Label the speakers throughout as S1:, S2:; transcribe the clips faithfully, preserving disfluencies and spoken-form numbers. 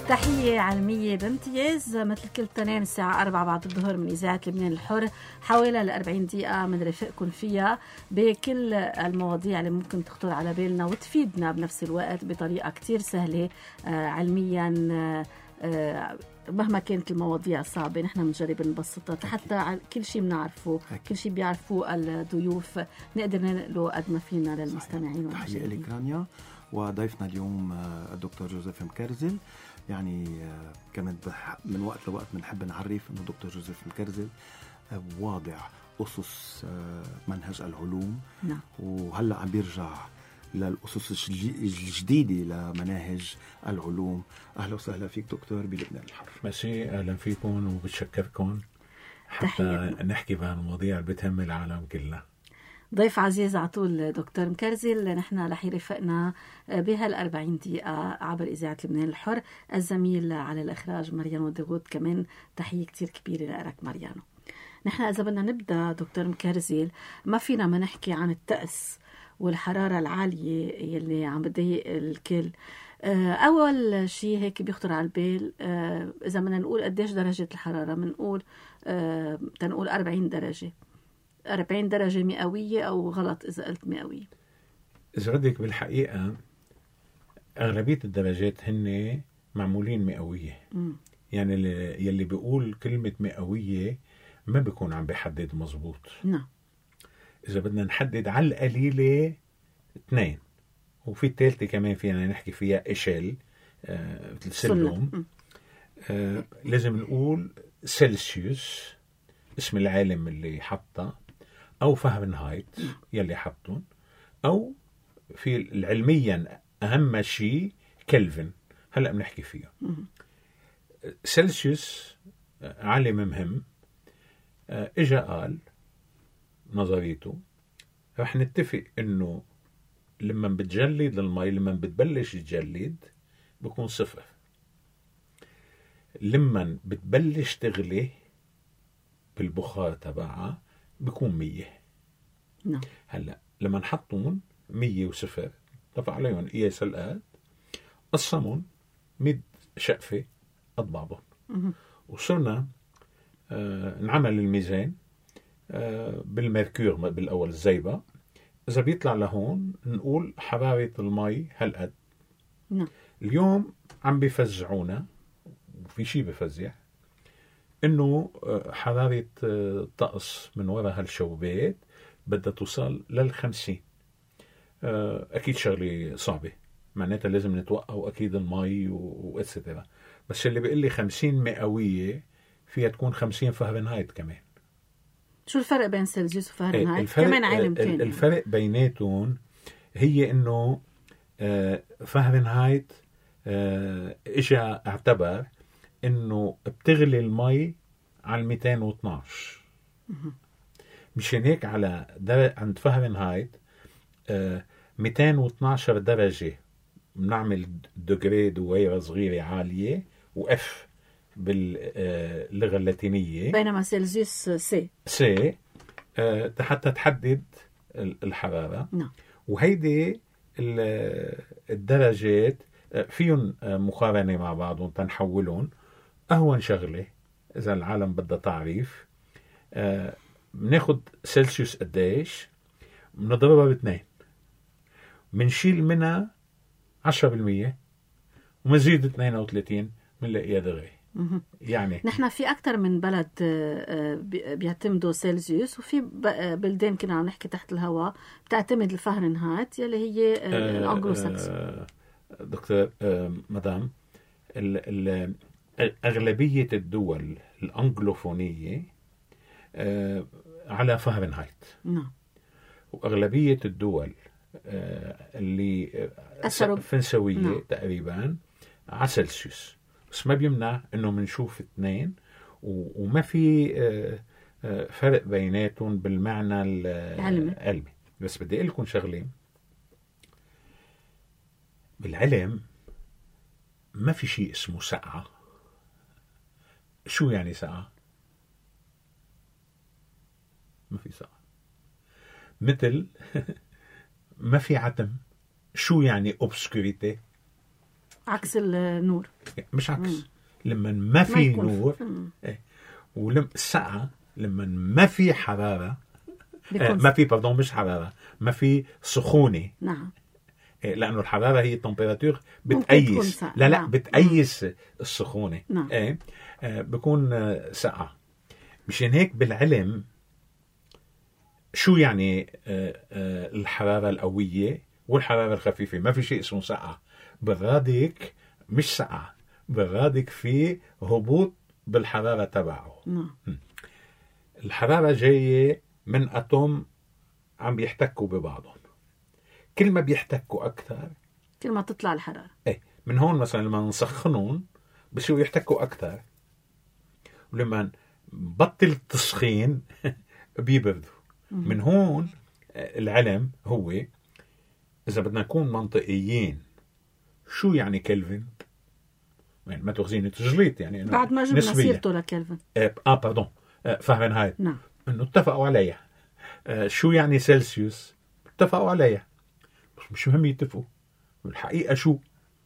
S1: تحية علمية بامتياز مثل كل تنين الساعة أربعة بعد الظهر من إذاعة لبنان الحر، حوالي لأربعين دقيقة من رفقكم فيها بكل المواضيع اللي ممكن تخطر على بالنا وتفيدنا بنفس الوقت بطريقة كتير سهلة آه علميا. آه مهما كانت المواضيع صعبة نحن بنجرب نبسطها حتى كل شيء بنعرفه، كل شيء بيعرفوه الضيوف نقدر ننقله قد ما فينا للمستمعين.
S2: تحية لك رانيا، وضيفنا اليوم الدكتور جوزيف مكرزل. يعني كمان من وقت لوقت بنحب نعرف انه دكتور جوزيف مكرزل واضع أسس منهج العلوم،
S1: نعم.
S2: وهلأ عم بيرجع للأسس الجديدة لمناهج العلوم. أهلا وسهلا فيك دكتور بلبنان الحر.
S3: ماشي، أهلا فيكم وبتشكركم حتى
S1: تحية.
S3: نحكي بهالمواضيع اللي بتهم العالم كلها.
S1: ضيف عزيز عطول دكتور مكرزل، نحن رح يرافقنا بهالأربعين دقيقة عبر إذاعة لبنان الحر الزميل على الإخراج مريانو داوود. كمان تحية كتير كبيرة لك مريانو. نحن إذا بدنا نبدأ دكتور مكرزل ما فينا ما نحكي عن الطقس والحرارة العالية يلي عم بتضايق الكل. أول شيء هيك بيخطر على البال إذا بدنا نقول قديش درجة الحرارة، بنقول تنقول أربعين درجة أربعين درجة مئوية أو غلط إذا قلت مئوية؟
S3: إذا بدك بالحقيقة أغلبية الدرجات هن معمولين مئوية. م. يعني يلي بيقول كلمة مئوية ما بيكون عم بيحدد مزبوط.
S1: نعم.
S3: إذا بدنا نحدد على القليلة اثنين، وفي الثالثة كمان فينا نحكي فيها إشل آه مثل سلم. آه لازم نقول سلسيوس اسم العالم اللي حطها، أو فahrenheit يلي حطون، أو في العلميا أهم شيء كلفن هلأ بنحكي فيه. سلسيوس عالم مهم إجا قال نظريته، رح نتفق إنه لما بتجلد المي، لما بتبلش تجلد بيكون صفر، لما بتبلش تغلي بالبخار تبعها بيكون مية.
S1: نعم.
S3: هلا لما نحطون مية وصفر طفع عليهم قياس الآد، قسمون مد شقفة قد بعضهم، وصرنا آه نعمل الميزان آه بالميركور بالأول الزيبة. إذا بيطلع لهون نقول حرارة المي هالقد.
S1: نعم.
S3: اليوم عم بيفزعونا، وفي شيء بفزع إنه حرارة الطقس من وراء هالشوبات بدها توصل للخمسين. أكيد شغلة صعبة، معناتها لازم نتوقع وأكيد المي وإتسترا. بس اللي بيقول لي خمسين مئوية فيها تكون خمسين فahrenheit كمان.
S1: شو الفرق بين سلسيوس وفahrenheit؟ كمان عالم تاني.
S3: الفرق بيناتهم هي إنه فahrenheit إجا اعتبر إنه بتغلي المي على مئتين واثناشر. مشان هيك على در... عند فahrenheit آه مئتين واثناشر درجة بنعمل دجري دويرة صغيرة عالية، وإف باللغة آه اللاتينية،
S1: بينما سلسيوس سي
S3: سي آه حتى تحدد الحرارة.
S1: نعم.
S3: وهيدي الدرجات فيهم مقارنة مع بعضهم تنحولون. أهون شغلة إذا العالم بدها تعريف، آه بناخد سلسيوس قديش، بنضربها باثنين، منشيل منها عشرة بالمية ومزيد اثنين وثلاثين بنلاقيها دغري. يعني
S1: نحن في أكثر من بلد بيعتمدوا سلسيوس، وفي بلدان كنا عم نحكي تحت الهواء بتعتمد الفahrenheit يلي هي الأنجلو ساكسون.
S3: دكتور مدام، أغلبية الدول الأنجلوفونية على فahrenheit.
S1: نعم.
S3: وأغلبية الدول اللي فرنسوية
S1: نعم.
S3: تقريبا على سلسيوس. بس ما بيمنع إنه منشوف اثنين، وما في فرق بيناتهم بالمعنى العلمي. بس بدي أقول لكم شغلة، بالعلم ما في شيء اسمه سقعة. شو يعني سقعة؟ ما في سقعة. مثل ما في عتم. شو يعني obscurity؟
S1: عكس النور.
S3: مش عكس. مم. لما ما في
S1: ما
S3: نور ايه. ولما السقعة لما ما في حرارة آه ما في باردون مش حرارة ما في سخونة.
S1: نعم.
S3: إيه لأنه الحرارة هي تمبيراتور بتقيس لا لا نعم. بتقيس مم. السخونة.
S1: نعم.
S3: ايه آه بكون آه سقعة. مشان هيك بالعلم شو يعني آه آه الحرارة القوية والحرارة الخفيفة. ما في شيء اسمه سقعة. بالرادك مش سقعة. بالرادك في هبوط بالحرارة تبعه.
S1: نعم.
S3: الحرارة جاية من أتوم عم بيحتكوا ببعضهم. كل ما بيحتكوا أكثر
S1: كل ما تطلع الحرارة.
S3: ايه من هون مثلا لما نسخنهم بصيروا يحتكوا أكثر. ولما بطل التسخين بيبردوا. من هون العلم هو إذا بدنا نكون منطقيين شو يعني كلفن. يعني ما تغزيني تجليط يعني
S1: بعد ما جبنا سيرته لكلفن.
S3: اه, آه باردون آه فahrenheit.
S1: نعم.
S3: انه اتفقوا عليها. آه شو يعني سلسيوس اتفقوا عليها. بس مش مهم يتفقوا. الحقيقة شو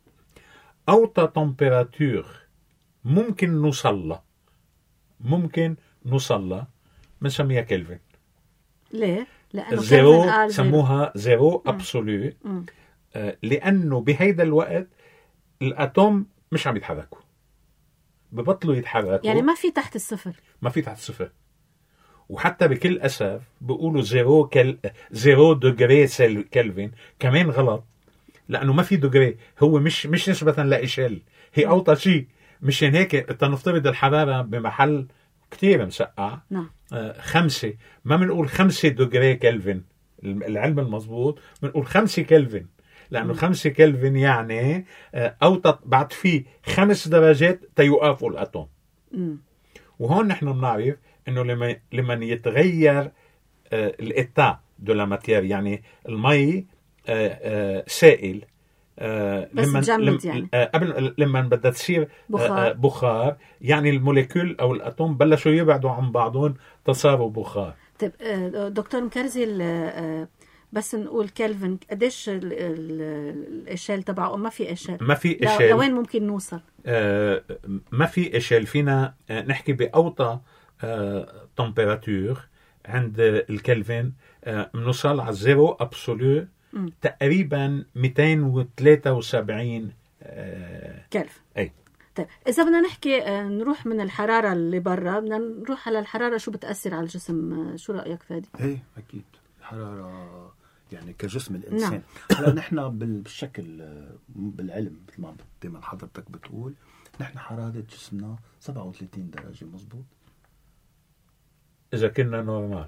S3: أوطى تمبيراتور ممكن نوصل ممكن نوصل بنسميها كلفن.
S1: ليه؟ لأنه
S3: زيرو سموها زيرو أبسولو. آه لأنه بهيدا الوقت الأتوم مش عم يتحركوا. ببطلوا يتحركوا.
S1: يعني ما في تحت الصفر.
S3: ما في تحت الصفر. وحتى بكل أسف بيقولوا زيرو كل زيرو دوغري سيل كلفن كمان غلط. لأنه ما في دوغري. هو مش مش نسبة لإشل. هي أوطى شيء. مشان هيك تنفترض الحرارة بمحل كتير مسقع.
S1: نعم.
S3: آه خمسة. ما بنقول خمسة دوغري كلفن. العلم المضبوط بنقول خمسة كلفن. لأنه خمسة كلفن يعني أوطى بعد فيه خمس درجات تيوقفوا الأتوم.
S1: م.
S3: وهون نحن بنعرف إنه لما لما يتغير الإتا دو لا ماتير يعني المي آه آه سائل آه
S1: بس
S3: لما
S1: جمد يعني
S3: آه قبل لما بدها تصير
S1: بخار.
S3: آه بخار يعني الموليكول أو الأتوم بلشوا يبعدوا عن بعضهم تصاروا بخار.
S1: طيب دكتور مكرزل آه بس نقول كلفن قديش الاشال تبعه؟ ما في اشال.
S3: ما في اشال.
S1: لوين ممكن نوصل؟
S3: آه ما في اشال. فينا آه نحكي باوطى آه تمبيراتور عند الكلفن آه بنوصل على زيرو ابسولو تقريبا مئتين وثلاثة وسبعين آه
S1: كلفن.
S3: اي
S1: طيب اذا بدنا نحكي آه نروح من الحراره اللي برا بدنا نروح على الحراره شو بتاثر على الجسم. آه شو رايك فادي؟
S2: ايه اكيد الحراره يعني كجسم الإنسان. نعم. هلا نحن بالشكل بالعلم مثل ما دائما حضرتك بتقول نحن حرارة جسمنا سبعة وثلاثين درجة مزبوط
S3: إذا كنا نورمال.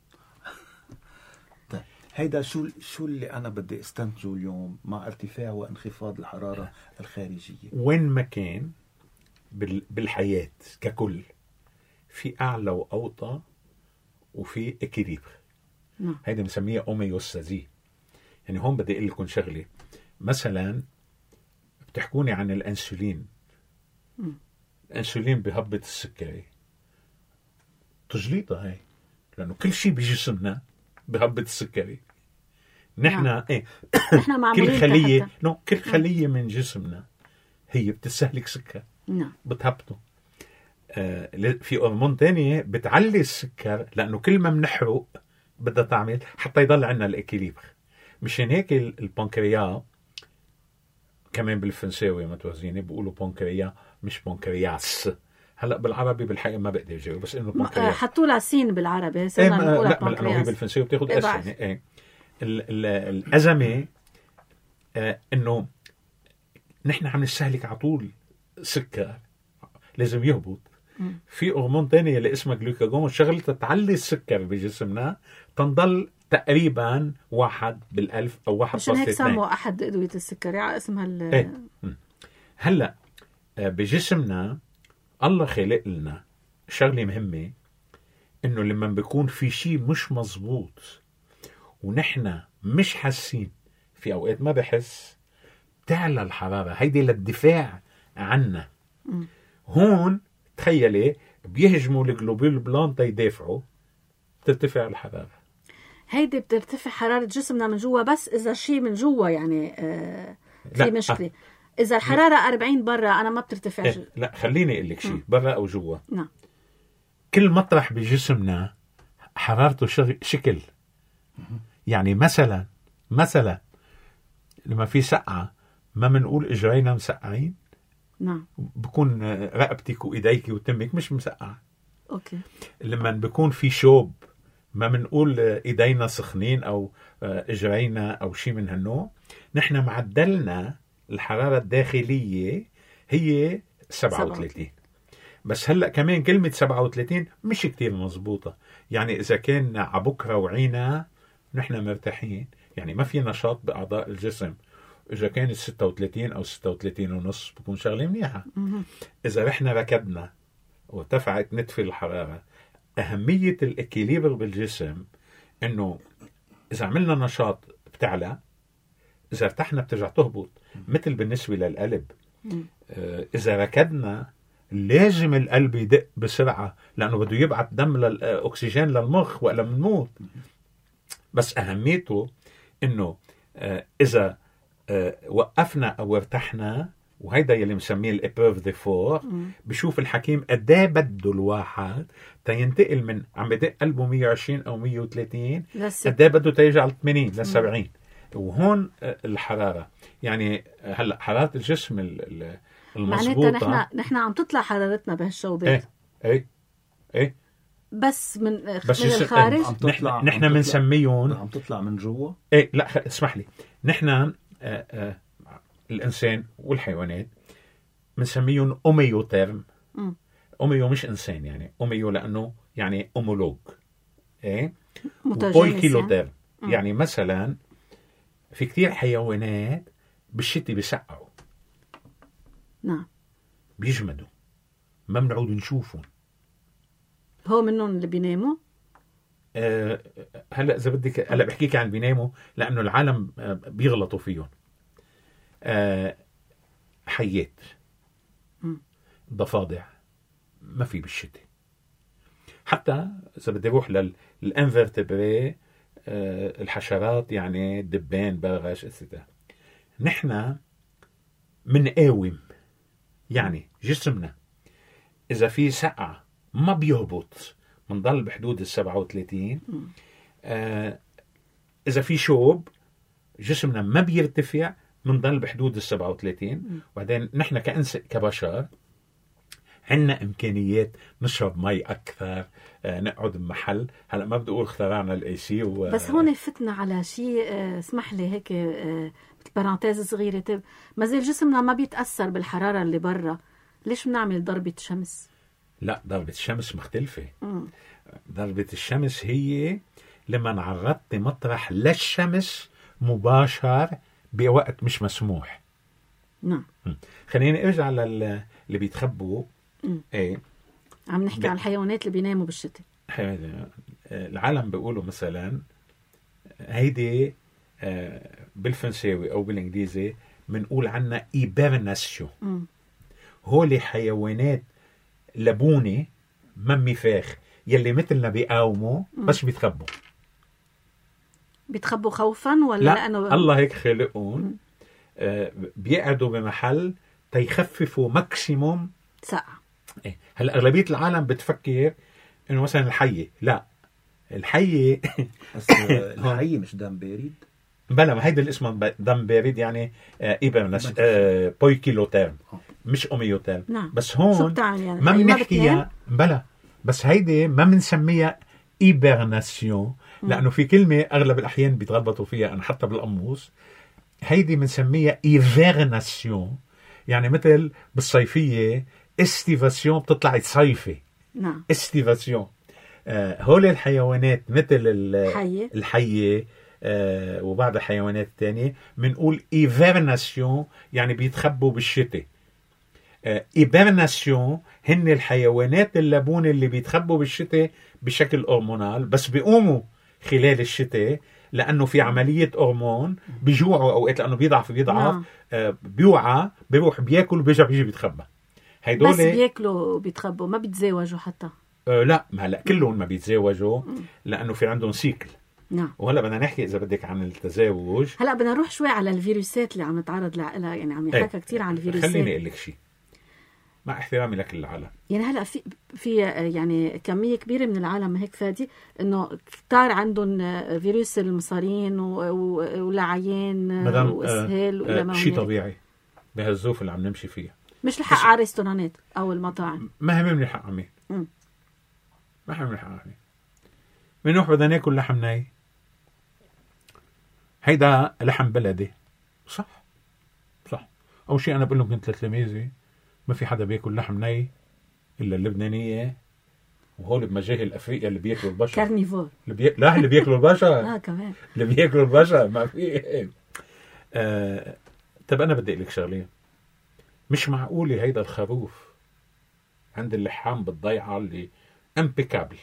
S2: طيب هيدا شو شو اللي أنا بدي استنتجه اليوم مع ارتفاع وانخفاض الحرارة الخارجية.
S3: وين ما كان بالحياة ككل في أعلى وأوطى وفي إكيليبر.
S1: نعم.
S3: هيدا بنسميها أوميوستازي. يعني هون بدي أقول لكم شغلة. مثلا بتحكوني عن الأنسولين.
S1: م.
S3: الأنسولين بهبط السكري. تجليطة هاي لأنه كل شيء بجسمنا بهبط السكري. نحن
S1: نعم.
S3: إيه
S1: نحن
S3: كل خلية نو كل خلية من جسمنا هي بتستهلك سكر.
S1: نعم.
S3: بتهبطه. آه في هرمون تانية بتعلي السكر لأنه كل ما بنحرق بدها تعمل حتى يضل عنا الإكيليبر. مشان هيك البنكرياس كمان بالفرنساوي ما توزيني بيقولوا بنكرياس مش بنكرياس. هلا بالعربي بالحقيقه ما بقدر اجاوب بس انه بنكرياس
S1: حطوا لها سين بالعربي
S3: صرنا ايه نقولها بنكرياس. لا هي بالفرنساوي بتاخذ اس يعني ايه الازمه آه انه نحن عم نستهلك على طول سكر لازم يهبط. في هرمون تانية اللي اسمه جلوكاجون شغلته تعلي السكر بجسمنا تنضل تقريبا واحد بالألف أو واحد
S1: عشان هيك سموا أحد أدوية السكري اسمها ال
S3: ايه. هلا بجسمنا الله خلق لنا شغلة مهمة إنه لما بيكون في شيء مش مزبوط ونحن مش حاسين في أوقات ما بحس تعلى الحرارة هيدي للدفاع عنا.
S1: م.
S3: هون تخيلي بيهجموا الجلوبول بلان تيدافعوا ترتفع الحرارة.
S1: هيدي بترتفع حرارة جسمنا من جوا بس إذا شيء من جوا يعني آه في مشكلة. اذا الحراره أربعين برا انا ما بترتفع.
S3: إيه لا خليني اقول لك شيء، برا او جوا.
S1: نعم.
S3: كل مطرح بجسمنا حرارته شغ... شكل. يعني مثلا مثلا لما في سقعه ما بنقول اجرينا مسقعين.
S1: نعم.
S3: بكون رقبتك وايديك وتمك مش مسقعه.
S1: اوكي.
S3: لما بكون في شوب ما بنقول ايدينا سخنين او اجرينا او شيء من هالنوع. نحن معدلنا الحراره الداخليه هي سبعة وثلاثين. بس هلا كمان كلمه سبعة وثلاثين مش كتير مزبوطه. يعني اذا كان عبكره وعينا نحن مرتاحين، يعني ما في نشاط باعضاء الجسم. اذا كانت ستة وثلاثين او ستة وثلاثين ونص بكون شغله منيحه. اذا رحنا ركضنا وارتفعت نتفه الحراره، اهميه الاكيليبر بالجسم انه اذا عملنا نشاط بتعلى، اذا ارتحنا بترجع تهبط. مثل بالنسبه للقلب، اذا ركضنا لازم القلب يدق بسرعه لانه بده يبعث دم للاكسجين للمخ والا بنموت. بس اهميته انه اذا وقفنا او ارتحنا، وهيدا يلي مسميه الابروف دي فور، بشوف الحكيم قد ايه بده الواحد تينتقل من عم بدق قلبه مية وعشرين او مية وثلاثين قد ايه بده تيرجع ل ثمانين ل سبعين. وهون الحراره، يعني هلا حراره الجسم المضبوطه
S1: معناتها نحن نحن عم تطلع حرارتنا بهالشوبات.
S3: ايه ايه ايه
S1: بس من
S3: بس
S1: من الخارج
S3: نحن نحن بنسميهم
S2: عم تطلع من جوا.
S3: ايه لا اسمح لي، نحن آه آه الانسان والحيوانات بنسميهم اوميوتيرم. اوميو مش انسان، يعني اوميو لانه يعني اومولوج. ايه وبويكيلوتيرم يعني. يعني مثلا في كتير حيوانات بالشتي بيسقعوا.
S1: نعم.
S3: بيجمدوا ما بنعود نشوفهم.
S1: هو منهم اللي بيناموا.
S3: أه هلا اذا بدك هلا بحكيك عن بيناموا لانه العالم بيغلطوا فيهم. أه حيات ضفادع ما في بالشتاء. حتى اذا بدي اروح للانفرتبري أه الحشرات، يعني دبان بغش اتسترا. نحن منقاوم، يعني جسمنا اذا في سقعه ما بيهبط، منضل بحدود السبعة وثلاثين. آه إذا في شوب جسمنا ما بيرتفع، منضل بحدود السبعة وثلاثين. وبعدين نحن كأنس كبشر عنا إمكانيات نشرب مي أكثر، آه نقعد بمحل. هلأ ما بدي أقول اخترعنا الأي سي و...
S1: بس هون فتنا على شيء. آه اسمح لي هيك آه بارانتيز صغيرة، ما زال جسمنا ما بيتأثر بالحرارة اللي برا. ليش بنعمل ضربة شمس؟
S3: لا ضربة الشمس مختلفة.
S1: مم.
S3: ضربة الشمس هي لما نعرضت مطرح للشمس مباشر بوقت مش مسموح.
S1: نعم.
S3: خليني ارجع للي بيتخبوا. ايه
S1: عم نحكي ب... عن الحيوانات اللي بيناموا بالشتاء.
S3: العالم بيقولوا مثلا هيدي بالفرنساوي او بالانجليزي بنقول عنها ايبرناسيون. هولي حيوانات لبونة ممي فاخ يلي مثلنا بيقاوموا بس بيتخبوا.
S1: بيتخبوا خوفا ولا
S3: لا
S1: لأنه
S3: الله هيك خلقون. آه بيقعدوا بمحل تيخففوا ماكسيموم
S1: سقعة.
S3: إيه. هلا أغلبية العالم بتفكر إنه مثلا الحية، لا الحية
S2: بس الحية مش دم بارد.
S3: بلا ما هيدا اللي اسمه دم بارد، يعني آه إيبرنس آه بويكيلوتيرم مش أوميوتيرم.
S1: نعم.
S3: بس هون
S1: يعني؟
S3: ما بنحكيها بلا، بس هيدي ما بنسميها إيبرناسيون لأنه في كلمة أغلب الأحيان بيتغلبطوا فيها، أنا حتى بالقاموس هيدي بنسميها إيفيرناسيون. يعني مثل بالصيفية استيفاسيون بتطلع تصيفي.
S1: نعم.
S3: استيفاسيون. آه هول الحيوانات مثل
S1: الحية,
S3: الحية آه وبعض الحيوانات الثانية بنقول إيفيرناسيون يعني بيتخبوا بالشتاء. آه إيبرناسيون هن الحيوانات اللبون اللي بيتخبوا بالشتاء بشكل هرمونال، بس بيقوموا خلال الشتاء لأنه في عملية هرمون بيجوعوا أوقات لأنه بيضعف بيضعف
S1: نعم.
S3: آه بيوعى بيروح بياكل بيرجع بيجي بيتخبى.
S1: هيدول بس بياكلوا بيتخبوا ما بيتزاوجوا حتى.
S3: آه لا ما هلا كلهم ما بيتزاوجوا لأنه في عندهم سيكل.
S1: نعم.
S3: وهلا بدنا نحكي اذا بدك عن التزاوج.
S1: هلا بدنا نروح شوي على الفيروسات اللي عم نتعرض لها، يعني عم يحكى كثير عن الفيروسات.
S3: خليني اقول لك شيء مع احترامي لكل العالم.
S1: يعني هلا في في يعني كميه كبيره من العالم هيك فادي انه كتار عندهم فيروس المصارين والعيان واسهال
S3: آه
S1: والى ما
S3: آه شيء طبيعي بهالظروف اللي عم نمشي فيها.
S1: مش لحق على الريستورانات او المطاعم،
S3: ما هم من حق عمي ما هم من حق عمي بنروح بدنا ناكل لحم ناي، هيدا لحم بلدي صح صح. اول شيء انا بقول لهم كنت لتلاميذي ما في حدا بياكل لحم ناي الا اللبنانيه وهول بمجاهل افريقيا اللي بياكلوا البشر
S1: كارنيفور
S3: اللي بي... لا اللي بياكلوا البشر
S1: اه كمان
S3: اللي بياكلوا البشر ما في آه... طب انا بدي اقول لك شغله، مش معقوله هيدا الخروف عند اللحام بالضيعه اللي امبيكابل،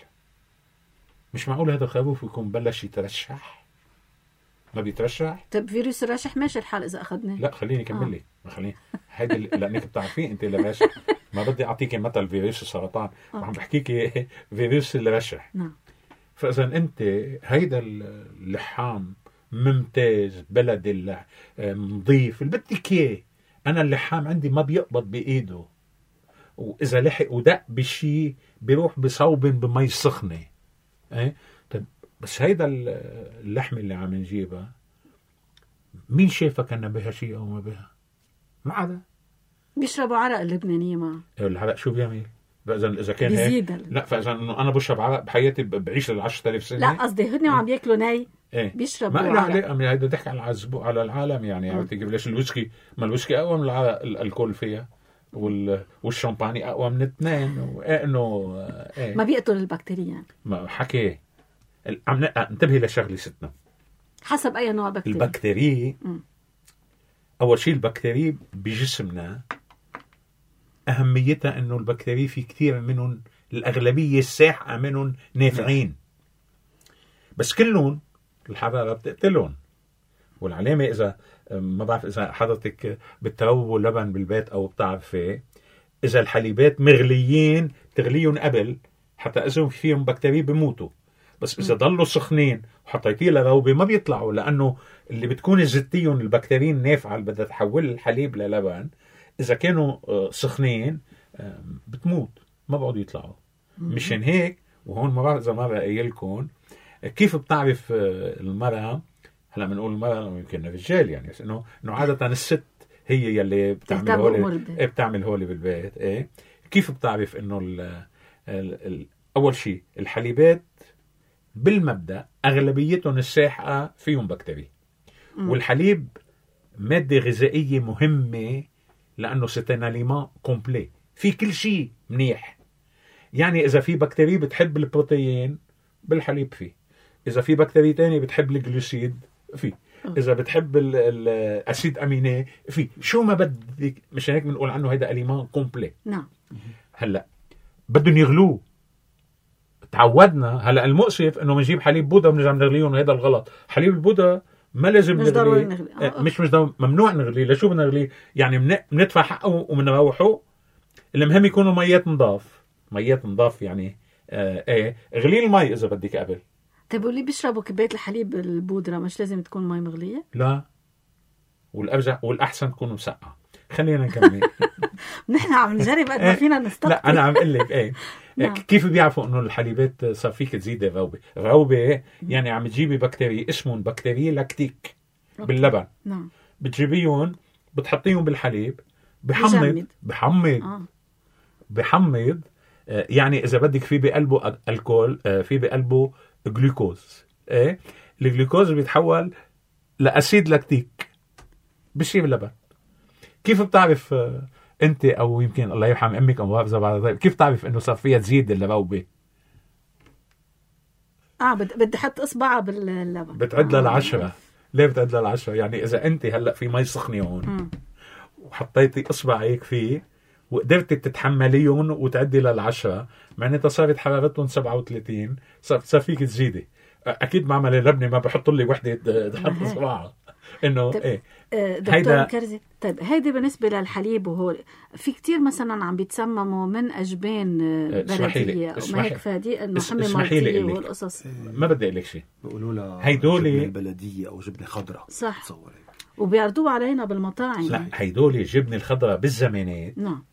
S3: مش معقول هذا الخروف يكون بلش يترشح، ما بيترشح.
S1: طب فيروس الرشح ماشي الحال اذا اخذناه.
S3: لا خليني اكمل لك آه. خليني هيدي لانك بتعرفين انت الرشح، ما بدي اعطيكي مثل فيروس السرطان، عم بحكيكي فيروس الرشح.
S1: نعم.
S3: فاذا انت هيدا اللحام ممتاز بلدي نظيف اللي بدك اياه، انا اللحام عندي ما بيقبض بايده، واذا لحق ودق بشي بيروح بصوبن بمي سخنه. ايه طيب بس هيدا اللحمه اللي عم نجيبها مين شايفك انه بها شيء او ما بها؟ ما عدا
S1: بيشربوا عرق اللبنانيه معه.
S3: العرق شو بيعمل؟ فاذا اذا كان
S1: هيك
S3: لا فاذا انه انا بشرب عرق بحياتي بعيش ل عشرة آلاف سنه.
S1: لا قصدي هن عم بياكلوا ناي
S3: ايه؟
S1: بيشربوا
S3: ما له علاقه، هيدا ضحك على العزبو على العالم يعني. عرفتي كيف؟ ليش الويسكي ما الويسكي اقوى من العرق الكول فيها وال والشامباني اقوى من الاثنين، وانه ايه
S1: ما بيقتل البكتيريا يعني.
S3: ما حكي عم انتبهي لشغله ستنا
S1: حسب اي نوع بكتيريا.
S3: البكتيريا م. اول شيء البكتيريا بجسمنا اهميتها انه البكتيريا في كثير منهم الاغلبيه الساحقه منهم نافعين، بس كلهم الحراره بتقتلهم. والعلامه اذا ما بعرف اذا حضرتك بترووا لبن بالبيت او بتعرفي، اذا الحليبات مغليين تغليهم قبل حتى اذا فيهم بكتيريا بيموتوا، بس اذا ضلوا سخنين وحطيتيه لروبه ما بيطلعوا، لانه اللي بتكون زتيهم البكتيريا النافعه اللي بدها تحول الحليب للبن اذا كانوا سخنين بتموت ما بقعدوا يطلعوا. مشان هيك وهون ما بعرف اذا ما بقى لكم كيف بتعرف المرأة، هلا بنقول المرأة يمكن الرجال يعني، بس انه انه عادة الست هي يلي بتعمل هولي بتعمل هولي بالبيت. ايه كيف بتعرف انه ال ال ال اول شيء الحليبات بالمبدأ اغلبيتهم الساحقة فيهم بكتيريا، والحليب مادة غذائية مهمة لانه سيتان اليمان كومبلي في كل شيء منيح. يعني اذا في بكتيريا بتحب البروتين بالحليب فيه، اذا في بكتيريا تانية بتحب الجلوسيد فيه، اذا بتحب الاسيد امينيه فيه، شو ما بدك. مشان هيك بنقول عنه هيدا اليمان كومبلي.
S1: نعم.
S3: هلا بدهم يغلوه، تعودنا. هلا المؤسف انه بنجيب حليب بودا وبنرجع نغليهم، وهذا الغلط. حليب البودا ما لازم
S1: مش
S3: نغليه،
S1: نغلي.
S3: آه مش مش ضروري، ممنوع نغليه. لشو بدنا نغليه؟ يعني بندفع حقه وبنروحه. المهم يكونوا ميات نضاف، ميات نضاف يعني آه ايه غلي المي اذا بدك قبل.
S1: طيب واللي بيشربوا كباية الحليب البودرة مش لازم تكون مي مغلية؟
S3: لا، والأرجح والأحسن تكون مسقعة. خلينا نكمل.
S1: نحن عم نجرب قد ما فينا نستطيع.
S3: لا أنا عم أقول لك إيه
S1: نعم.
S3: كيف بيعرفوا إنه الحليبات صار فيك تزيد الروبة؟ روبة يعني عم تجيبي بكتيريا اسمهم بكتيريا لاكتيك باللبن.
S1: نعم.
S3: بتجيبيهم بتحطيهم بالحليب بحمض بحمض
S1: آه.
S3: بحمض يعني إذا بدك في بقلبه الكول، في بقلبه جلوكوز. إيه الجلوكوز بيتحول لأسيد لاكتيك بشي باللبن. كيف بتعرف أنت أو يمكن الله يرحم أمك أو ما بعرف كيف تعرف إنه صار فيها تزيد الروبة؟
S1: آه بدي بدي حط إصبعها باللبن.
S3: بتعد آه. للعشرة. ليه بتعد للعشرة؟ يعني إذا أنت هلأ في مي سخنة هون وحطيتي إصبعك فيه وقدرتي تتحمليهم وتعدي للعشرة، معناتها صارت حرارتهم سبعة وثلاثين، صار فيك تزيدي. أكيد معمل اللبنة ما بحط لي وحدة تحط صباعها. انه
S1: طيب.
S3: ايه
S1: آه، دكتور
S3: هيدا-
S1: مكرزي، طيب هيدي بالنسبة للحليب، وهو في كتير مثلا عم بيتسمموا من أجبان آه،
S3: آه، اسمحي لي-
S1: بلدية وما
S3: اسمحي-
S1: هيك، فدي إنه
S3: اس-
S1: حمي
S3: اسمحي لي
S1: مالطية
S3: أقول لك.
S1: والقصص.
S3: ما بدي اقول لك شيء.
S2: بيقولوا لها
S3: هيدول-
S2: جبنة البلدية أو جبنة خضراء.
S1: صح.
S2: تصور هيك.
S1: وبيعرضوها علينا بالمطاعم.
S3: لا هيدول الجبنه الخضراء بالزمانات.
S1: نعم.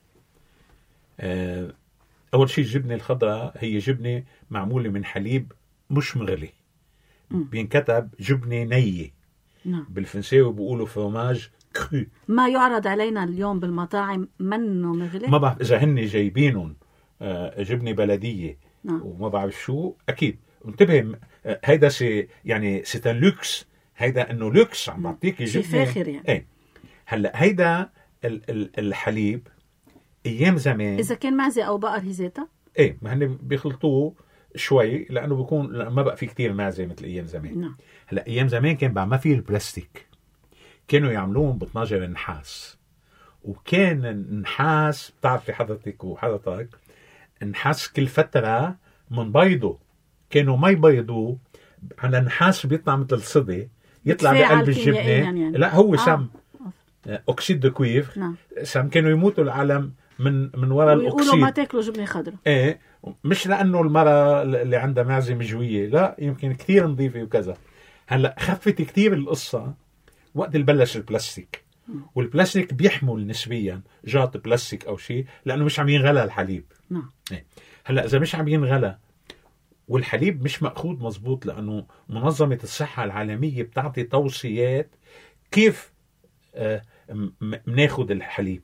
S3: آه، اول شيء الجبنه الخضراء هي جبنه معموله من حليب مش مغلي.
S1: مم.
S3: بينكتب جبنه نيه.
S1: نعم.
S3: بالفرنساوي بيقولوا فروماج كرو.
S1: ما يعرض علينا اليوم بالمطاعم منه مغلي.
S3: ما بعرف اذا هن جايبينهم آه، جبنه بلديه
S1: نعم.
S3: وما بعرف شو. اكيد انتبه، آه، هيدا سي يعني سيتان لوكس. هيدا انه لوكس عم بعطيك
S1: شي
S3: جبنه
S1: فاخر يعني.
S3: ايه. هلا هيدا ال- ال- الحليب ايام زمان
S1: إذا كان معزة أو بقر هي ذاتها.
S3: ايه، ما هن بيخلطوه شوي لانه بيكون لأنه ما بقى في كتير معزه مثل ايام زمان.
S1: نعم.
S3: هلا ايام زمان كان بعد ما في البلاستيك، كانوا يعملوهم بطناجر النحاس. وكان النحاس بتعرفي حضرتك وحضرتك النحاس كل فتره من بيضه كانوا ما يبيضوه على النحاس بيطلع مثل الصدى يطلع
S1: بتفاعل
S3: بقلب الجبنه.
S1: كيميائياً يعني.
S3: لا هو
S1: آه.
S3: سم اكسيد دو كويفر.
S1: نعم.
S3: سم. كانوا يموتوا العالم من من وراء
S1: ويقولوا
S3: الاكسيد.
S1: ما تاكلوا جبنة خضراء.
S3: ايه، مش لانه المرأة اللي عندها معزة مجوية، لا، يمكن كثير نظيفة وكذا. هلا خفت كثير القصة وقت اللي بلش البلاستيك. والبلاستيك بيحمل نسبيا جاط بلاستيك او شيء لانه مش عم ينغلى الحليب.
S1: نعم.
S3: إيه. هلا اذا مش عم ينغلى والحليب مش مأخوذ مزبوط، لانه منظمة الصحة العالمية بتعطي توصيات كيف آه بناخذ الحليب.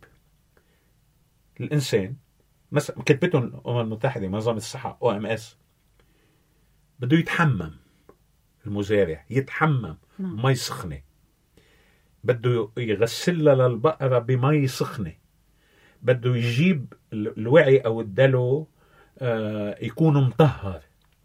S3: الانسان مثلا كتبتهم الامم المتحده منظمه الصحه او ام اس بده يتحمم. المزارع يتحمم
S1: نعم.
S3: مي سخنه، بده يغسلها للبقره بمي سخنه، بده يجيب ال- الوعي او الدلو آه يكون مطهر.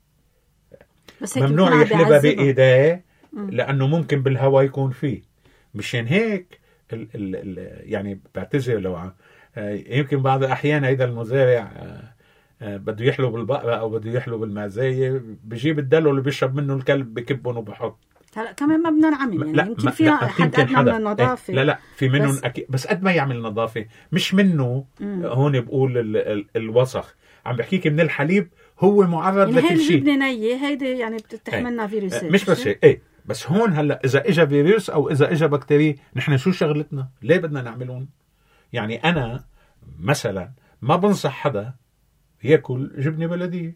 S1: بس هيك
S3: ممنوع
S1: بيكون عم
S3: يحلبها
S1: بيعذبها.
S3: بايديه
S1: مم.
S3: لانه ممكن بالهواء يكون فيه. مشان هيك ال ال ال يعني بعتذر لو ع- آه، يمكن بعض الاحيان هيدا المزارع آه، آه، بده يحلب البقره او بده يحلب المعزيه، بجيب الدلو اللي بيشرب منه الكلب بكبهم وبحط.
S1: هلا كمان ما بدنا نعمم يعني.
S3: لا
S1: يمكن
S3: ما-
S1: فيها
S3: لا،
S1: حد
S3: يمكن
S1: أدنى
S3: حدا.
S1: من النظافة.
S3: إيه، لا لا في منهم
S1: بس-
S3: اكيد، بس قد ما يعمل نظافه مش منه.
S1: مم.
S3: هون بقول ال ال الوسخ عم بحكيك من الحليب هو معرض
S1: يعني هي
S3: لكل شيء.
S1: الجبنة نية هيدي يعني بتتحملنا فيروسات.
S3: مش بس هيك. ايه بس هون هلا اذا اجى فيروس او اذا اجى بكتيريا نحن شو شغلتنا؟ ليه بدنا نعملهم؟ يعني انا مثلا ما بنصح حدا ياكل جبنه بلديه،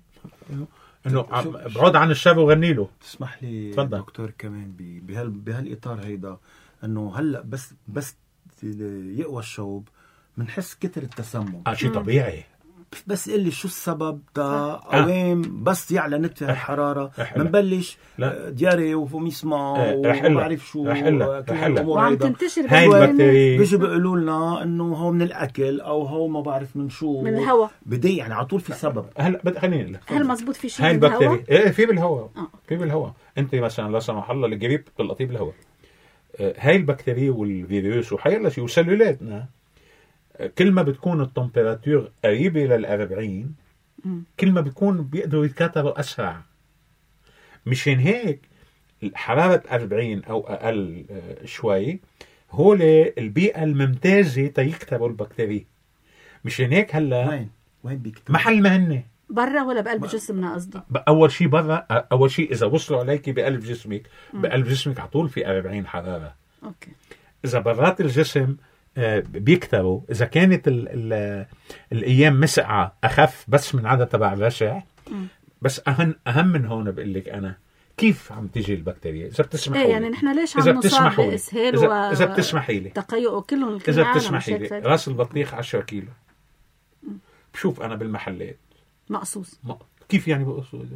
S3: انه
S2: شو-
S3: عم- بعد عن الشاب وغني له.
S2: تسمح لي
S3: تفضل.
S2: دكتور كمان ب- بهال بهالاطار هيدا انه هلا بس بس يقوى الشوب بنحس كتر التسمم.
S3: اه شيء طبيعي.
S2: بس قل لي شو السبب تا قوام بس يعلى نتفه الحراره
S3: رح أقول لك.
S2: بنبلش
S3: لا.
S2: دياري وفوميسما
S3: إيه، رح أقول لك.
S2: وما بعرف شو
S3: رح أقول لك.
S2: كل
S3: رح أقول لك.
S2: الامور
S1: وعم
S2: هيدا.
S1: تنتشر
S3: هاي
S1: بالوين؟
S3: البكتيريا
S2: بيجوا بيقولوا لنا انه هو من الاكل او هو ما بعرف من شو
S1: من الهواء.
S2: بدي يعني على طول في سبب.
S3: هلا بدي خليني اقول لك.
S1: هل مزبوط في شيء
S3: هاي
S1: من الهواء؟
S3: البكتيريا ايه في بالهواء.
S1: آه.
S3: في بالهواء. انت مثلا لا سمح الله الجريب بتلقطيه بالهواء. آه، هاي البكتيريا والفيروس وحيلا شيء وسلولاتنا آه، كل ما بتكون التمبيراتور قريبه للأربعين
S1: مم.
S3: كل ما بيكون بيقدروا يتكاثروا اسرع. مشان هيك حراره أربعين او اقل آه، شوي هو البيئه الممتازه تيكتروا البكتيريا. مشان هيك هلا
S2: وين وين بيكتب
S3: محل ما هن
S1: برا ولا بقلب جسمنا قصدي؟
S3: اول شيء برا. اول شيء اذا وصلوا عليك بقلب جسمك بقلب جسمك على طول في أربعين حراره.
S1: اوكي.
S3: اذا برات الجسم آه، بيكتروا. اذا كانت ال ال الايام مسقعه اخف بس من عدد تبع الرشع.
S1: مم.
S3: بس اهم اهم من هون بقول لك انا كيف عم تيجي البكتيريا. اذا بتسمحوا
S1: ايه
S3: لي.
S1: يعني نحن ليش
S3: إذا
S1: عم نصاب
S3: بتسمحوا لي.
S1: باسهال
S3: إذا,
S1: و
S3: إذا بتسمحي لي
S1: تقيؤ كلهم كل
S3: اذا
S1: العالم
S3: بتسمحي
S1: مش
S3: لي
S1: هيك
S3: راس البطيخ عشرة كيلو. بشوف انا بالمحلات
S1: مقصوص.
S3: ما. كيف يعني بقصوا إذا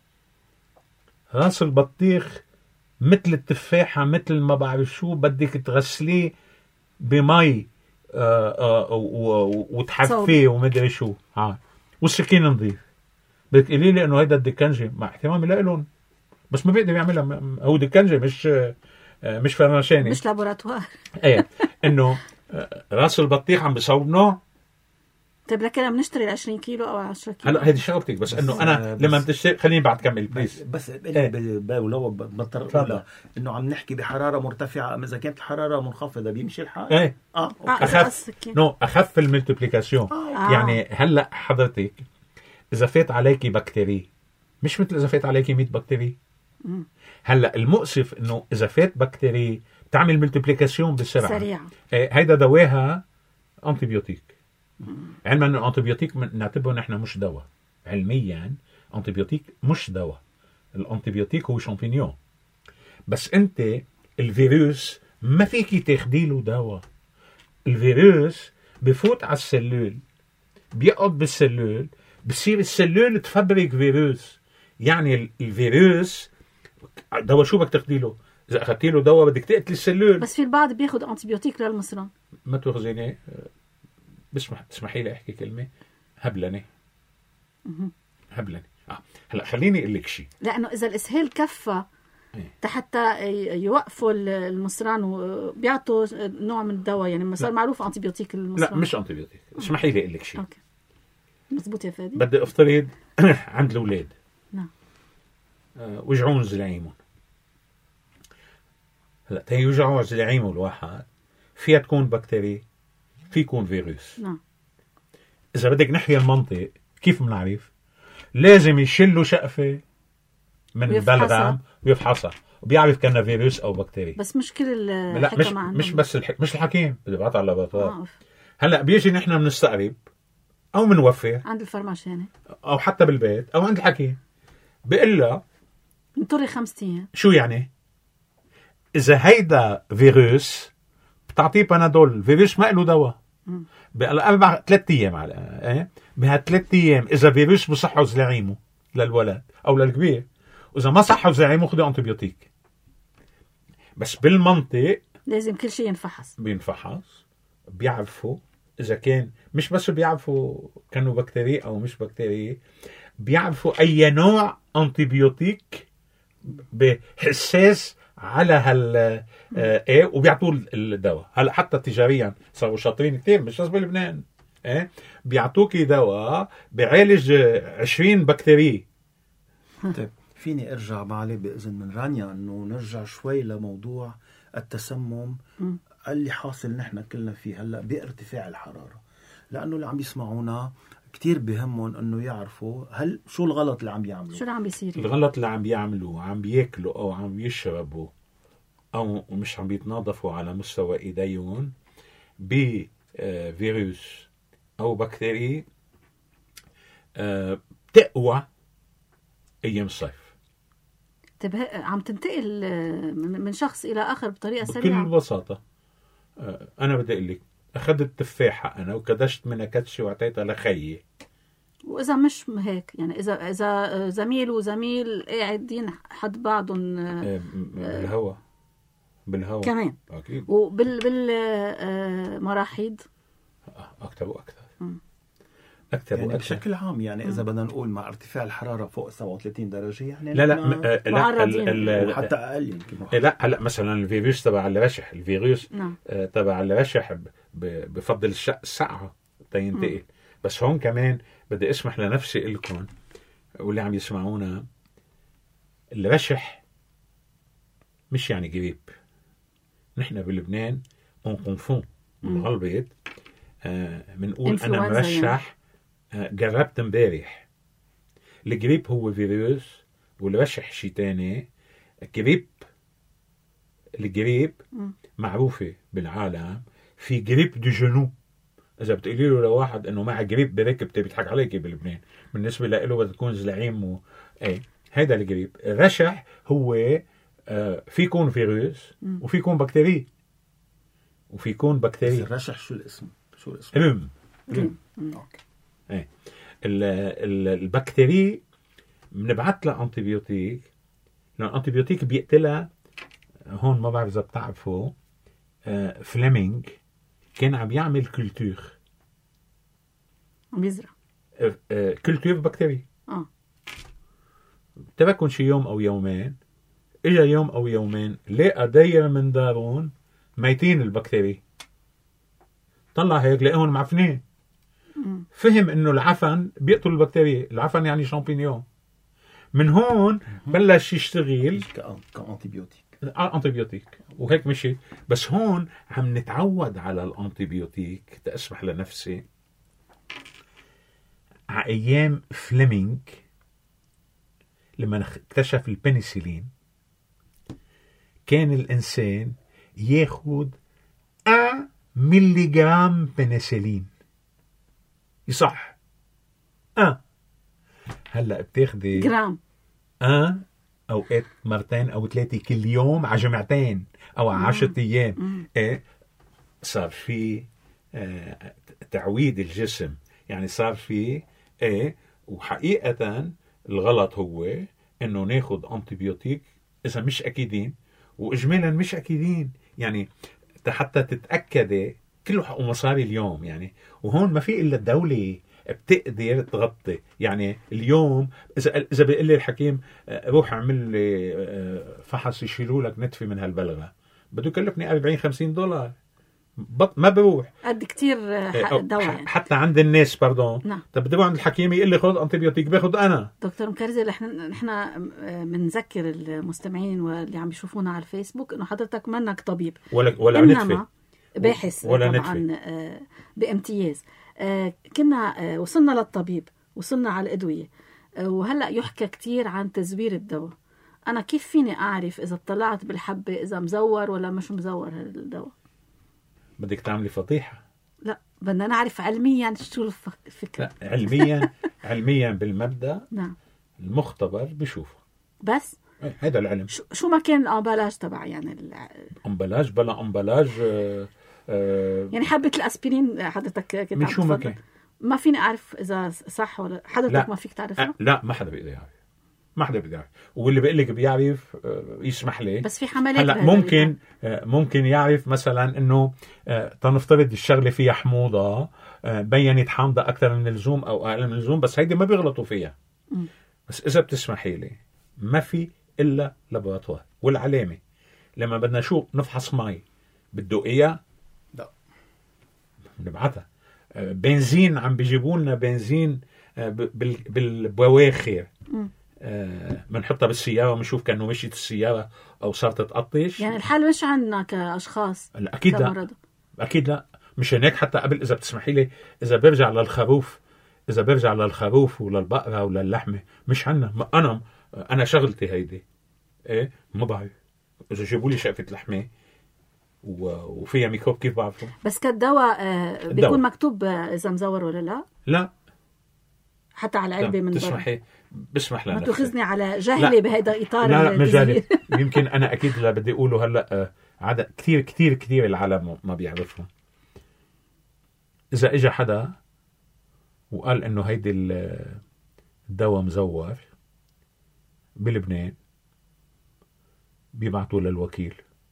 S3: راس البطيخ مثل التفاحة مثل ما بعرف شو بدك تغسليه بمي آه آه و- وتحفيه ومدري شو ها والسكين نظيف. بدك قولي لي انه هيدا الدكنجة مع احترامي لهم بس ما بيقدر يعملها. م- هو دكنجة مش آه مش فرنشاني.
S1: مش لابوراتوار.
S3: ايه انه آه، راس البطيخ عم بصوبنه
S1: طيب لكن بنشتري عشرين كيلو او عشرة كيلو.
S3: هلا هذه شغلتك، بس, بس انه انا لما بتشتري خليني بعد كمل بليز.
S2: بس بس ولو بضطر انه عم نحكي بحراره مرتفعه، اذا كانت الحراره منخفضه بيمشي الحال.
S3: ايه
S2: اه
S3: اخف نو اخف الملتيبليكاسيون.
S1: آه.
S3: يعني هلا حضرتك اذا فات عليكي بكتيري مش مثل اذا فات عليكي مية بكتيري. هلا المؤسف انه اذا فات بكتيري بتعمل ملتيبليكاسيون بسرعه
S1: سريعه.
S3: إيه هيدا دواها انتيبيوتيك. علما انه الانتيبيوتيك نعتبره نحن مش دواء علميا. انتيبيوتيك مش دواء، الانتيبيوتيك هو شامبينيون. بس انت الفيروس ما فيكي تاخدي له دواء. الفيروس بفوت على السلول، بيقعد بالسلول، بصير السلول تفبرك فيروس. يعني الفيروس دواء شو بدك تاخدي له؟ اذا اخذتي له دواء بدك تقتلي السلول.
S1: بس في البعض بياخد انتيبيوتيك للمصران.
S3: ما تخزيني بسمح تسمحي لي احكي كلمه هبلني هبلني اه هلا خليني اقول لك شيء.
S1: لانه اذا الاسهال كفى حتى يوقفوا المصران وبيعطوا نوع من الدواء، يعني صار معروف انتيبيوتيك المصران.
S3: لا مش انتيبيوتيك، اسمحي لي اقول لك شيء.
S1: اوكي مزبوط يا فادي.
S3: بدي افترض عند الاولاد
S1: نعم
S3: آه وجعون زلعيمهم. هلا تيوجعوا زلعيمه الواحد فيها تكون بكتيريا، في يكون فيروس.
S1: نعم.
S3: إذا بدك نحيا المنطق كيف بنعرف؟ لازم يشلوا شقفة من بلغم ويفحصها وبيعرف كأنه فيروس أو بكتيريا.
S1: بس مش كل
S3: لا مش مش بس الحك... مش الحكيم اللي بعت على اللابراتوار. هلا بيجي نحن بنستقرب أو بنوفر
S1: عند الفرماشاني
S3: أو حتى بالبيت أو عند الحكيم، بيقول له
S1: انطري خمسة أيام.
S3: شو يعني؟ إذا هيدا فيروس بتعطيه بنادول، فيروس ما له دواء. بأربع ثلاث أيام على إيه بهالثلاث أيام إذا فيروس بصحه زلعيمه للولد أو للكبير، وإذا ما صحه زلعيمه خذ أنتيبيوتيك. بس بالمنطق
S1: لازم كل شيء ينفحص.
S3: بينفحص، بيعرفوا إذا كان مش بس بيعرفوا كانوا بكتيريا أو مش بكتيريا، بيعرفوا أي نوع أنتيبيوتيك بحساس على هال آه ايه وبيعطوا الدواء. هلا حتى تجاريا صاروا شاطرين كثير مش بس بلبنان. ايه بيعطوكي دواء بيعالج عشرين بكتيريا.
S2: طيب فيني ارجع بعلي باذن من رانيا انه نرجع شوي لموضوع التسمم م. اللي حاصل نحن كلنا فيه هلا بارتفاع الحراره، لانه اللي عم يسمعونا كتير بهمهم انه يعرفوا هل شو الغلط اللي عم بيعملوه.
S1: شو اللي عم بيصير؟
S3: الغلط اللي عم بيعملوه عم بياكلوا او عم يشربوا او مش عم بيتنظفوا على مستوى ايديهم بفيروس او بكتيريا تقوى ايام الصيف.
S1: طيب عم تنتقل من شخص الى اخر بطريقه سريعه
S3: بكل بساطه. انا بدي اقول لك اخذت تفاحه انا وكدشت منها كدشه واعطيتها لخيي،
S1: واذا مش هيك يعني اذا اذا زميل وزميل قاعدين حد بعضهم
S3: بالهواء بالهواء
S1: كمان
S3: اكيد،
S1: وبال بالمراحيض
S3: اكثر واكثر
S1: م.
S2: اكثر يعني واكثر بشكل عام. يعني اذا بدنا نقول مع ارتفاع الحراره فوق سبعة وثلاثين درجه يعني
S3: لا لا م... لا
S2: حتى اقل يمكن.
S3: لا هلا مثلا الفيروس تبع الرشح الفيروس
S1: نعم.
S3: تبع الرشح ب... بفضل السقعه تينتقل. بس هون كمان بدي اسمح لنفسي لكم واللي عم يسمعونا، الرشح مش يعني جريب. نحن بلبنان اون كونفون بالغلبيت بنقول آه انا مرشح. آه جربت امبارح. الجريب هو فيروس والرشح شيء تاني. الجريب الجريب معروفة بالعالم في جريب دي جنو. إذا بتقولي له لواحد إنه مع جريب بركب بيضحك عليك بلبنان، بالنسبة له بدها تكون زلعيم و إيه هيدا الجريب. الرشح هو آه في يكون فيروس وفي يكون بكتيريا وفي يكون بكتيريا.
S2: الرشح شو الاسم؟ شو الاسم؟
S3: رم رم اوكي. ايه البكتيريا بنبعث لها انتيبيوتيك، لأن الانتيبيوتيك بيقتلها. هون ما بعرف إذا بتعرفوا آه فليمينج كان عم يعمل كولتور،
S1: عم يزرع
S3: آه آه كولتور بكتيريا.
S1: اه
S3: تبكن شي يوم او يومين، اجا يوم او يومين لقى دايره من دارون ميتين البكتيريا. طلع هيك لقاهم معفنين. فهم انه العفن بيقتل البكتيريا. العفن يعني شامبينيون. من هون بلش يشتغل
S2: كأنتيبيوتيك
S3: انتيبيوتيك وهيك مشي. بس هون عم نتعود على الانتيبيوتيك. تأسمح لنفسي على ايام فليمنج لما اكتشف البنسلين كان الانسان ياخد واحد ملي جرام بنسلين يصح. اه هلا بتاخدي
S1: جرام
S3: اه اوقات مرتين او ثلاثه كل يوم على جمعتين او على عشرة ايام. ايه صار في آه تعويد الجسم. يعني صار في ايه. وحقيقه الغلط هو انه ناخد انتيبيوتيك اذا مش اكيدين، واجمالا مش اكيدين. يعني حتى تتاكدي كله حقه مصاري اليوم يعني. وهون ما في الا الدوله بتقدر تغطي. يعني اليوم اذا اذا بيقول لي الحكيم روح اعمل لي فحص يشيلوا لك نتفه من هالبلغه، بده يكلفني أربعين خمسين دولار. بط ما بروح
S1: قد كتير دواء يعني.
S3: حتى عند الناس باردون.
S1: نعم.
S3: طب بدي اروح عند الحكيم يقول لي خذ انتيبيوتيك، باخذ انا.
S1: دكتور مكرزل نحن نحن بنذكر المستمعين واللي عم يشوفونا على الفيسبوك انه حضرتك منك طبيب
S3: ولا ولا
S1: نتفه، باحث
S3: ولا
S1: طبعا
S3: نتفة.
S1: بامتياز. كنا وصلنا للطبيب، وصلنا على الأدوية، وهلأ يحكى كتير عن تزوير الدواء. أنا كيف فيني أعرف إذا اطلعت بالحبة إذا مزور ولا مش مزور هذا الدواء؟
S3: بدك تعملي فضيحة.
S1: لا، بدنا نعرف علميا شو الفكرة.
S3: لا علميا علميا بالمبدأ
S1: نعم
S3: المختبر بشوفه
S1: بس.
S3: هذا العلم.
S1: شو ما كان الأمبالاج تبع يعني
S3: الأمبالاج بلا أمبالاج آه
S1: آه يعني حبة الأسبرين حضرتك كنت
S3: من شو ما كان
S1: ما فيني أعرف إذا صح ولا حضرتك لا. ما فيك تعرفها؟
S3: لا ما حدا بيقدر يعرف. ما حدا بيقدر يعرف. واللي بيقول لك بيعرف يسمح لي.
S1: بس في حملات
S3: هلا ممكن ممكن يعرف مثلا إنه تنفترض الشغلة فيها حموضة بينت حامضة أكثر من اللزوم أو أقل من اللزوم، بس هيدي ما بيغلطوا فيها. م. بس إذا بتسمحي لي ما في إلا لابوراتوار. والعلامة لما بدنا شو نفحص مي بدقيقة
S2: لا
S3: بنبعتها. بنزين عم بيجيبوا لنا بنزين بالبواخر بنحطها بالسيارة ونشوف كأنه مشيت السيارة أو صارت تقطش.
S1: يعني الحال مش عنا كأشخاص.
S3: لا أكيد لا. أكيد لا. مش هناك. حتى قبل إذا بتسمحي لي إذا برجع للخروف إذا برجع للخروف وللبقرة وللحمة مش عنا. أنا أنا شغلتي هيدي إيه ما بعرف. إذا جيبوا لي شقفة لحمة وفيها ميكروب كيف بعرفه؟ بس
S1: كالدواء آه بيكون مكتوب إذا مزور ولا لا؟
S3: لا
S1: حتى على العلبة من برا.
S3: تسمحي بسمح لنا.
S1: ما تأخذني على جهلي بهذا إطار.
S3: لا لا مش جهلي. يمكن أنا أكيد لا بدي أقوله هلا عدد كتير كتير كتير العالم ما بيعرفها. إذا إجا حدا وقال إنه هيدي الدواء مزور بلبنان بيبعتوا للوكيل،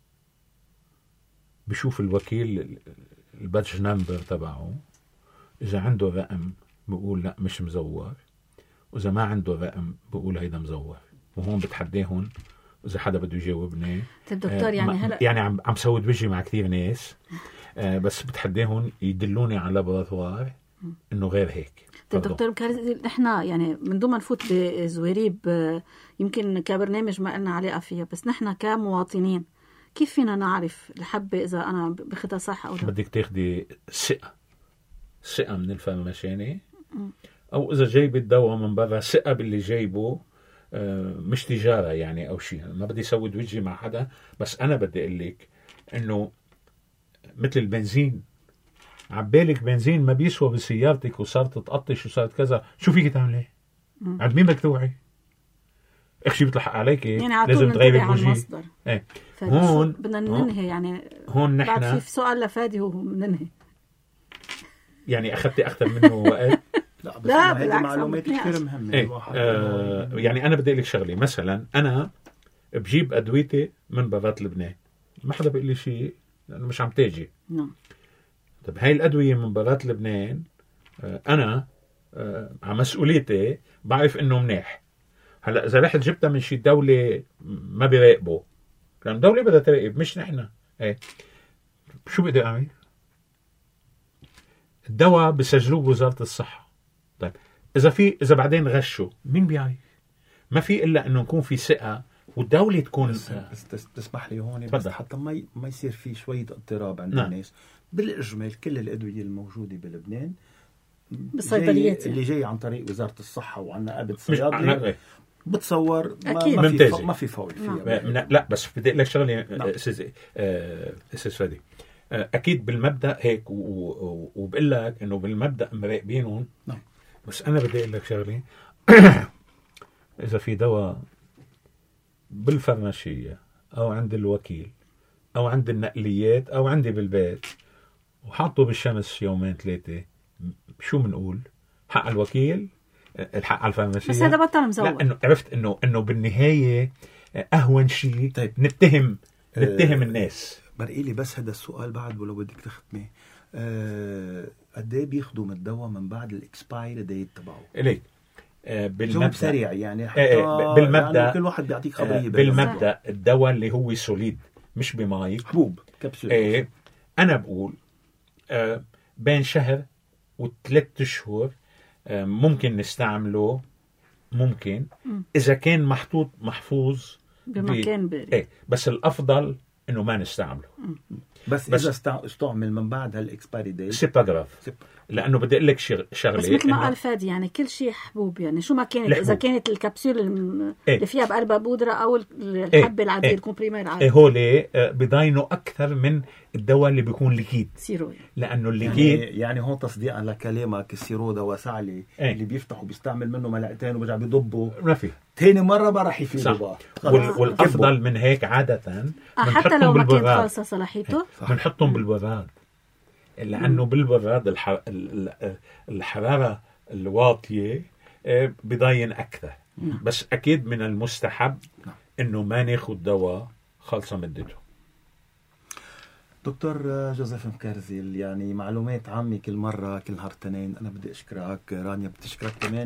S3: بشوف الوكيل البادج نمبر تبعه، إذا عنده رقم بقول لا مش مزور، وإذا ما عنده رقم بقول هيدا مزور. وهون بتحديهم إذا حدا بده يجاوبني.
S1: طيب دكتور يعني هلا
S3: يعني عم عم سود وجهي مع كثير ناس آه بس بتحديهم يدلوني على لابوراتوار إنه غير هيك.
S1: طيب دكتور مكرزل نحن يعني من دون ما نفوت بزويريب يمكن كبرنامج ما لنا علاقة فيها، بس نحن كمواطنين كيف فينا نعرف الحبة إذا أنا بخدها صح أو لا؟
S3: بدك تاخدي ثقة ثقة من الفارماسياني، أو إذا جايب الدواء من برا ثقة باللي جايبه مش تجارة يعني أو شيء. ما بدي سود وجهي مع حدا، بس أنا بدي أقول لك إنه مثل البنزين عبالك بنزين ما بيسوى بسيارتك وصارت تقطش وصارت كذا، شو فيك تعملي؟ عند مين بدك توعي؟ اخ شي بيطلع عليك
S1: يعني
S3: لازم تغيري البوجي.
S1: ايه
S3: هون
S1: بدنا ننهي يعني
S3: هون نحن
S1: بعد في سؤال لفادي وبننهي.
S3: يعني اخذتي اكثر منه وقت.
S2: لا بس هذه معلومات كثير مهمه.
S3: ايه آه يعني انا بدي اقول لك شغله. مثلا انا بجيب ادويتي من برات لبنان، ما حدا بيقول لي شيء لانه مش عم تاجي.
S1: نعم.
S3: طب هاي الادويه من برات لبنان آه انا آه على مسؤوليتي بعرف انه منيح. هلا اذا رحت جبتها من شي دوله ما بيراقبوا، لان دوله بدها تراقب مش نحن. ايه شو بدي اعمل؟ الدواء بسجلوه بوزارة الصحة. طيب إذا في إذا بعدين غشوا مين بيعرف؟ ما في إلا إنه يكون في ثقة والدولة تكون.
S2: بس, بس تسمح لي هون
S3: بس
S2: حتى ما ما يصير في شوية اضطراب عند
S3: نعم.
S2: الناس. بالإجمال كل الأدوية الموجودة بلبنان
S1: بالصيدليات
S2: اللي جاي عن طريق وزارة الصحة وعنا قبل صيادلة بتصور ما,
S1: أكيد.
S2: ما في
S3: ممتازة.
S2: ما في فوق فيها.
S3: لا, لا بس بدي أقول لك شغلة أستاذ أستاذ فادي، أكيد بالمبدأ هيك وبقول لك إنه بالمبدأ مراقبينهم.
S2: نعم.
S3: بس أنا بدي أقول لك شغلة إذا في دواء بالفرماشية أو عند الوكيل أو عند النقليات أو عندي بالبيت وحطه بالشمس يومين ثلاثة، شو منقول؟ حق الوكيل، الحق على الفرماسية.
S1: بس هذا بطل مزور.
S3: لا إنه عرفت إنه إنه بالنهاية أهون شيء
S2: طيب.
S3: نتهم نتهم أه الناس.
S2: برقيلي بس هذا السؤال بعد ولو بدك تختمي، أه قد ايه بياخذوا من الدواء من بعد الاكسباير ديت تبعه؟
S3: ليك أه بالمبدأ
S2: سريع يعني حتى
S3: أه بالمبدأ
S2: يعني كل واحد بيعطيك خبرية.
S3: أه بالمبدأ الدواء اللي هو سوليد مش بماي
S2: حبوب كبسول.
S3: ايه انا بقول أه بين شهر وثلاث اشهر أه ممكن نستعمله، ممكن اذا كان محطوط محفوظ
S1: بمكان بارد.
S3: ايه بس الافضل انه ما نستعمله.
S2: بس, بس اذا استعمل من بعد هالاكسبايري ديت
S3: سيباغراف، لانه بدي اقول لك شغله.
S1: بس مثل ما قال فادي يعني كل شيء حبوب، يعني شو ما كانت
S3: الحبوب.
S1: اذا كانت الكبسول اللي
S3: ايه؟
S1: فيها بقلبها بودره او الحبه
S3: ايه؟
S1: العاديه
S3: ايه؟
S1: الكومبريمير العادي،
S3: ايه هولي بضاينوا اكثر من الدواء اللي بيكون ليكيد.
S1: سيروي.
S3: لانه الليكيد
S2: يعني, يعني هون تصديقا لكلامك السيرو دواء سعلي
S3: ايه؟
S2: اللي بيفتحوا بيستعمل منه ملعقتين وبرجع بيضبوا
S3: ما في
S2: ثاني مره ما راح يفيدوا بقى.
S3: وال... والافضل من هيك عاده
S1: آه حتى لو ما كانت خالصه صلاحيته
S3: بنحطهم بالبراد، لانه بالبراد الح... الحراره الواطيه بضاين اكثر. بس اكيد من المستحب انه ما ناخذ دواء خالصه مدته.
S2: دكتور جوزيف مكرزل، يعني معلومات عامة كل مرة كل نهار اثنين. أنا بدي أشكرك، رانيا بتشكرك كمان.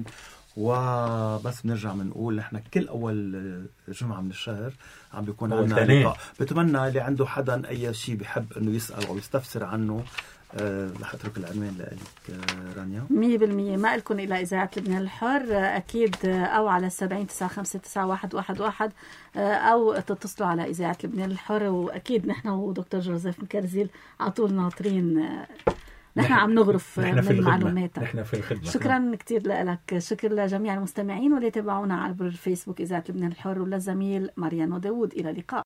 S2: وبس بنرجع بنقول نحن كل أول جمعة من الشهر عم بيكون عندنا لقاء. بتمنى اللي عنده حدا أي شيء بحب إنه يسأل أو يستفسر عنه أه رح أترك العنوان لك رانيا.
S1: مية بالمية ما لكم إلى إذاعة لبنان الحر أكيد، أو على سبعين تسعة خمسة تسعة واحد واحد واحد، أو تتصلوا على إذاعة لبنان الحر. وأكيد نحن ودكتور جوزيف مكرزل عطول ناطرين، نحن عم نغرف من معلوماتك.
S3: نحن في الخدمة.
S1: شكرا كتير لك، شكر لجميع المستمعين واللي تابعونا على الفيسبوك إذاعة لبنان الحر، وللزميل ماريانو داوود. إلى اللقاء.